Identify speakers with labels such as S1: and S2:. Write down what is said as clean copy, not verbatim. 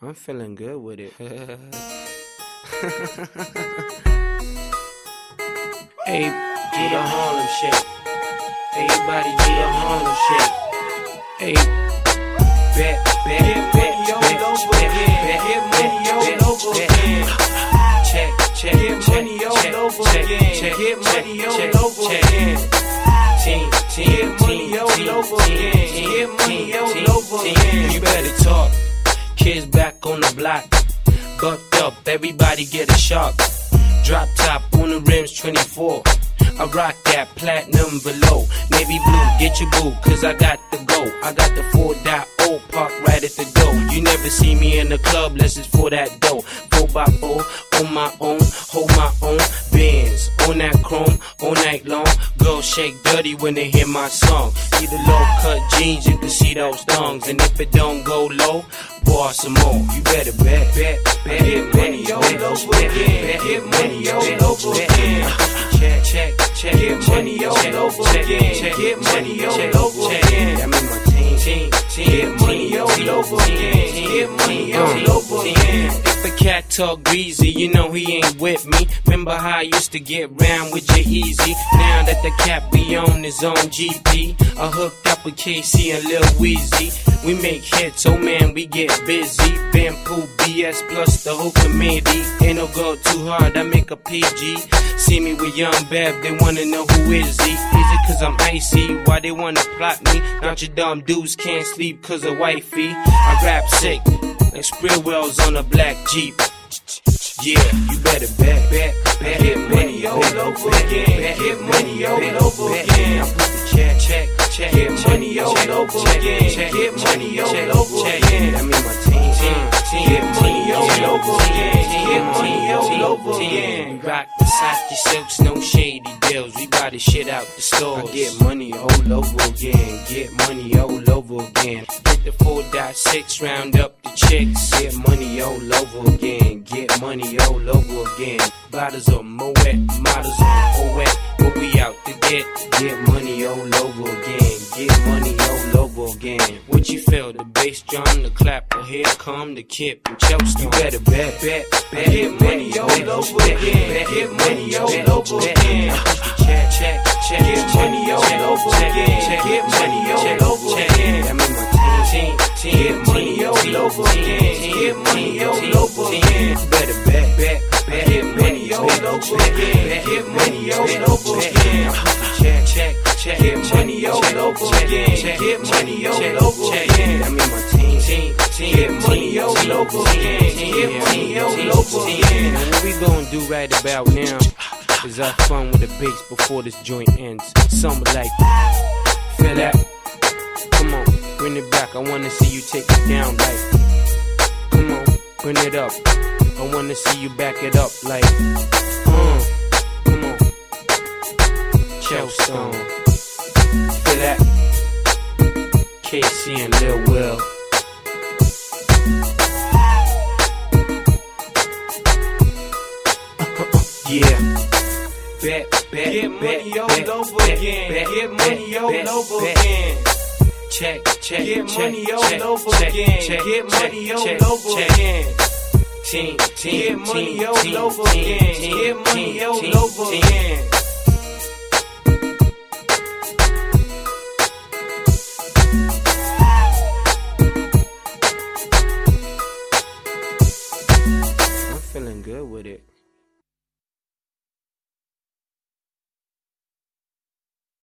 S1: I'm feeling good with it. Hey, do the Harlem shake. Everybody do the Harlem shake. Hey, bet, check, you better talk. Kids back on the block, bucked up, everybody get a shock. Drop top on the rims, 24. I rock that platinum below. Navy blue, get your boo, cause I got the go. I got the 4.0 park right at the door. You never see me in the club unless it's for that dough. 4x4, on my own, hold my own. Bands, on that chrome, all night long. Girls shake dirty when they hear my song. See the low cut jeans, you can see those thongs. And if it don't go low, pour some more. You better bet, get money all over again. Get money all over again. Check, get money all over again. Get money all over again. I'm in my team. Get money all over again. Get money all over again. If a cat talk greasy, you know he ain't with me. Remember how I used to get round with you easy? Now that the cat be on his own GP, I hooked up with KC and Lil Weezy. We make hits, oh man, we get busy. Bamboo, BS plus the whole committee. Ain't no girl too hard, I make a PG. See me with Young Bev, they wanna know who is he. Is it cause I'm icy? Why they wanna plot me? Not your dumb dudes can't sleep cause of wifey. I rap sick, like Sprillwells on a black Jeep. Yeah, you better bet, get money all over again. Get money all over again. I put the check, get money all over again. Get money all over again. I'm in my team. Get money all over again. Get money all over again. We rock the Versace silks, no shady deals. We buy the shit out the stores. I get money all over again. Get money all over again. Get the 4.6, round up the chicks. Get money all over again. Get money all over again. Bottles of Moet, models on Moet. What we out to get money all over again. Get money all over again. What you feel? The bass drum, the clap, or here come the kid from Chelsea. You better bet, get money all over again. Get money all over again. Check, get money all over again. Get money all over again. I'm in my team. Get money all over again. Get money all over again. Better bet, get money all over again. Get money all over again. Check, get money all over again. Get money all over again. I'm in my team. Get money all over again. Get money all over again. And what we gonna do right about now is have fun with the bass before this joint ends. Something like, feel that? Come on, bring it back. I wanna see you take it down like, come on, bring it up. I wanna see you back it up like, come on, Chelsea, feel that? KC and Lil Will. Yeah. Bet, get money all over again. Get money all over again. Check, get money all over again. Get money all over again. Get money all over again. Get money all over again. I'm feeling good with it.